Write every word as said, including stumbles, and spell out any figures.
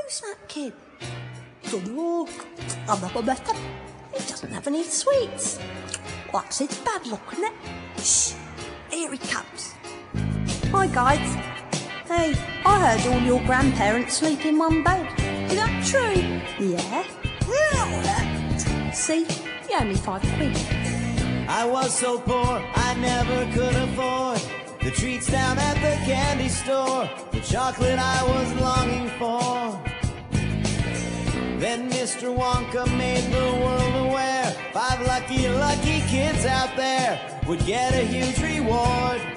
Who's that kid? Dunno. I'm not better. He doesn't have any sweets. What's it's bad luck, isn't it? Shh. Here he comes. Hi, guys. Hey, I heard all your grandparents sleep in one bed. Is that true? Yeah. See? You owe me five quid. I was so poor, I never could afford the treats down at the candy store, the chocolate I was longing for. Then Mister Wonka made the world aware five lucky, lucky kids out there would get a huge reward.